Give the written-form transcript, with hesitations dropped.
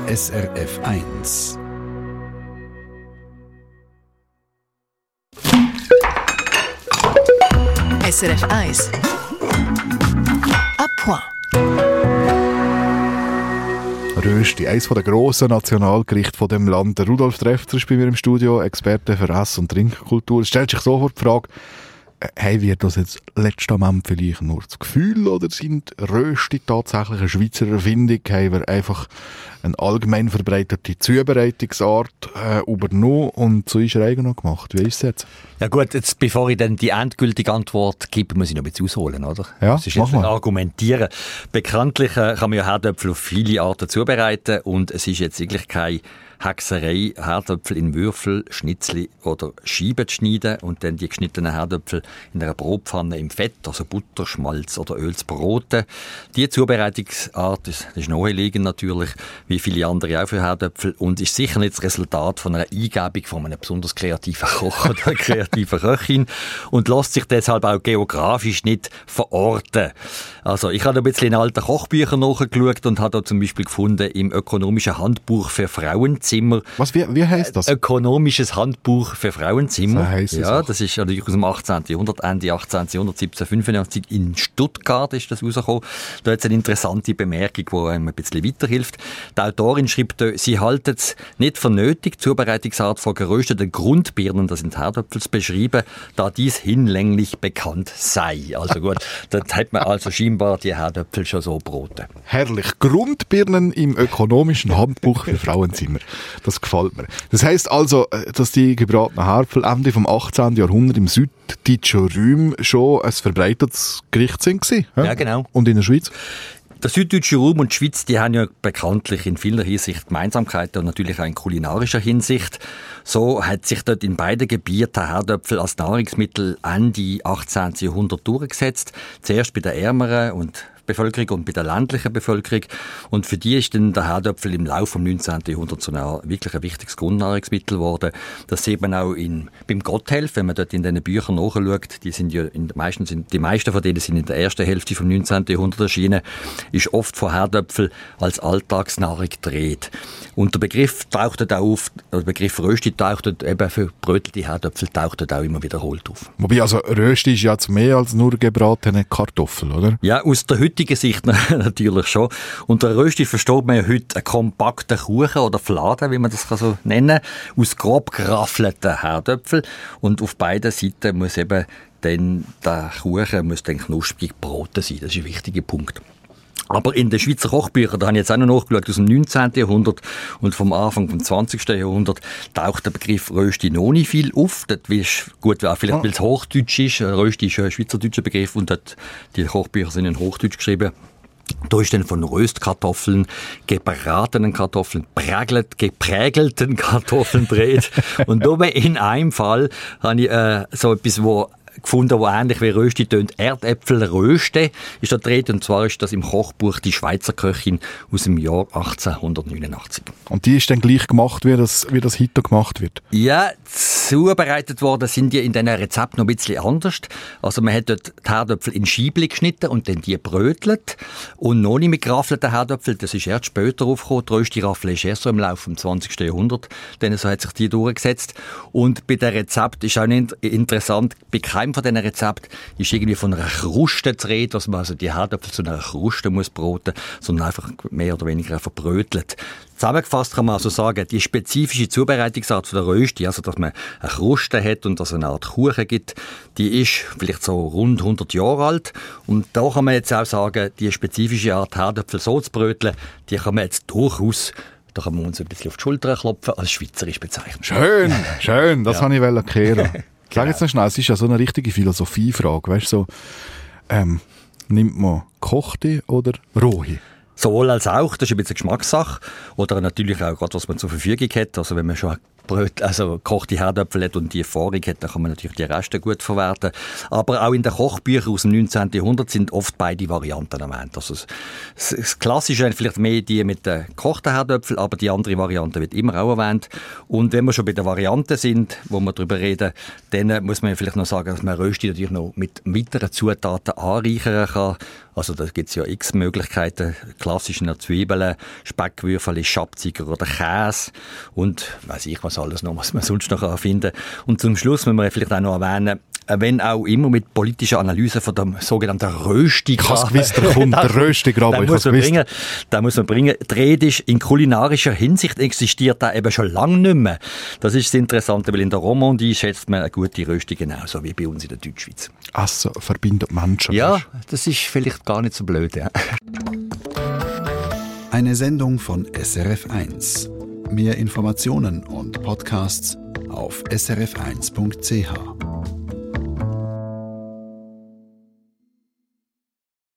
SRF 1. SRF 1. À point. Rösti, eines der grossen Nationalgerichte von dem Land. Der Rudolf Trefzer ist bei mir im Studio, Experte für Ess- und Trinkkultur. Es stellt sich sofort die Frage, haben wir das jetzt letztendlich vielleicht nur das Gefühl oder sind Rösti tatsächlich eine Schweizer Erfindung? Haben wir einfach eine allgemein verbreitete Zubereitungsart übernommen und zu unserer eigenen gemacht? Wie ist es jetzt? Ja gut, jetzt, bevor ich dann die endgültige Antwort gebe, muss ich noch ein bisschen ausholen, oder? Ja, das ist jetzt argumentieren. Bekanntlich kann man ja Herdöpfel auf viele Arten zubereiten und es ist jetzt wirklich keine Hexerei, Herdöpfel in Würfel, Schnitzli oder Scheiben zu schneiden und dann die geschnittenen Herdöpfel in einer Brotpfanne im Fett, also Butter, Schmalz oder Öl zu broten. Die Zubereitungsart das ist naheliegend natürlich, wie viele andere auch für Herdöpfel und ist sicher nicht das Resultat von einer Eingebung von einem besonders kreativen Koch oder einer kreativen Köchin und lässt sich deshalb auch geografisch nicht verorten. Also ich habe ein bisschen in alten Kochbüchern nachgeschaut und habe da zum Beispiel gefunden im ökonomischen Handbuch für Frauenzimmer. Was, wie heisst das? Ökonomisches Handbuch für Frauenzimmer. So heisst es ja, auch. das ist natürlich aus dem 18. Jahrhundert, Ende 18. Jahrhundert, 1795 in Stuttgart ist das rausgekommen. Da hat es eine interessante Bemerkung, die einem ein bisschen weiterhilft. Die Autorin schreibt, sie halten es nicht für nötig, die Zubereitungsart von gerösteten Grundbirnen, das sind Herdöpfel, zu beschreiben, da dies hinlänglich bekannt sei. Also gut, dort hat man also scheinbar die Herdöpfel schon so broten. Herrlich. Grundbirnen im ökonomischen Handbuch für Frauenzimmer. Das gefällt mir. Das heisst also, dass die gebratenen Herdöpfel Ende vom 18. Jahrhundert im süddeutschen Raum schon ein verbreitetes Gericht sind. Ja, genau. Und in der Schweiz? Der süddeutsche Raum und die Schweiz, die haben ja bekanntlich in vieler Hinsicht Gemeinsamkeiten und natürlich auch in kulinarischer Hinsicht. So hat sich dort in beiden Gebieten Herdöpfel als Nahrungsmittel Ende 18. Jahrhundert durchgesetzt. Zuerst bei den ärmeren und Bevölkerung und bei der ländlichen Bevölkerung. Und für die ist dann der Herdöpfel im Laufe des 19. Jahrhunderts so wirklich ein wichtiges Grundnahrungsmittel geworden. Das sieht man auch beim Gotthelf, wenn man dort in diesen Büchern nachschaut. Die meisten von denen sind in der ersten Hälfte des 19. Jahrhunderts erschienen. Ist oft von Herdöpfel als Alltagsnahrung gedreht. Und der Begriff Rösti taucht dort eben für brötelte Herdöpfel taucht dort auch immer wiederholt auf. Wobei, also Rösti ist ja jetzt mehr als nur gebratene Kartoffel, oder? Ja, aus der heutigen Sicht natürlich schon. Unter Rösti versteht man ja heute einen kompakten Kuchen oder Fladen, wie man das so nennen kann, aus grob geraffelten Herdöpfeln. Und auf beiden Seiten muss eben dann der Kuchen dann knusprig gebraten sein. Das ist ein wichtiger Punkt. Aber in den Schweizer Kochbüchern, da habe ich jetzt auch noch nachgeschaut, aus dem 19. Jahrhundert und vom Anfang des 20. Jahrhunderts, taucht der Begriff Rösti noch nicht viel auf. Das ist gut, vielleicht weil es Hochdeutsch ist. Rösti ist ein schweizerdeutscher Begriff und die Kochbücher sind in Hochdeutsch geschrieben. Da ist dann von Röstkartoffeln, gebratenen Kartoffeln, geprägelten Kartoffeln dreht. Und oben in einem Fall habe ich so etwas, gefunden, wo ähnlich wie Rösti tönt. Erdäpfelröste ist da drin, und zwar ist das im Kochbuch «Die Schweizer Köchin» aus dem Jahr 1889. Und die ist dann gleich gemacht, wie das heute gemacht wird? Ja, zubereitet worden sind die in diesen Rezepten noch ein bisschen anders. Also man hat dort die Herdöpfel in Scheibchen geschnitten und dann die brötelt. Und noch nicht mit geraffelten Herdöpfeln, das ist erst später aufgekommen. Die Rösti-Raffel ist erst so im Laufe des 20. Jahrhunderts. Dann so hat sich die durchgesetzt. Und bei dem Rezept ist auch nicht interessant, bei keinem von diesen Rezepten ist irgendwie von einer Kruste zu reden, dass man also die Herdöpfel zu einer Kruste muss broten, sondern einfach mehr oder weniger verbrötelt. Zusammengefasst kann man also sagen, die spezifische Zubereitungsart von der Rösti, also dass man eine Kruste hat und dass es eine Art Kuchen gibt, die ist vielleicht so rund 100 Jahre alt. Und da kann man jetzt auch sagen, die spezifische Art Herdöpfel so zu bröteln, die kann man jetzt durchaus, da kann man uns ein bisschen auf die Schulter klopfen, als schweizerisch bezeichnen. Schön, das wollte ich kehren. Sag jetzt noch schnell, es ist ja so eine richtige Philosophiefrage, weißt du, nimmt man gekochte oder rohe? Sowohl als auch, das ist ein bisschen Geschmackssache. Oder natürlich auch gerade, was man zur Verfügung hat. Also wenn man schon gekochte Herdöpfel hat und die Erfahrung hat, dann kann man natürlich die Reste gut verwerten. Aber auch in den Kochbüchern aus dem 19. Jahrhundert sind oft beide Varianten erwähnt. Also das Klassische ist vielleicht mehr die mit den gekochten Herdöpfeln, aber die andere Variante wird immer auch erwähnt. Und wenn wir schon bei den Varianten sind, wo wir darüber reden, dann muss man vielleicht noch sagen, dass man Rösti natürlich noch mit weiteren Zutaten anreichern kann. Also da gibt es ja x Möglichkeiten, klassische Zwiebeln, Speckwürfel, Schabziger oder Käse und weiss ich was alles noch, was man sonst noch finden kann. Und zum Schluss müssen wir vielleicht auch noch erwähnen, wenn auch immer mit politischer Analyse von dem sogenannten Röstigraben. Ich habe gewusst, der kommt, der Röstigraben. Den muss man bringen. Die Rede ist, in kulinarischer Hinsicht existiert der eben schon lange nicht mehr. Das ist das Interessante, weil in der Romandie schätzt man eine gute Rösti genauso wie bei uns in der Deutschschweiz. Essen verbindet Menschen. Ja, das ist vielleicht gar nicht so blöd. Ja. Eine Sendung von SRF1. Mehr Informationen und Podcasts auf srf1.ch.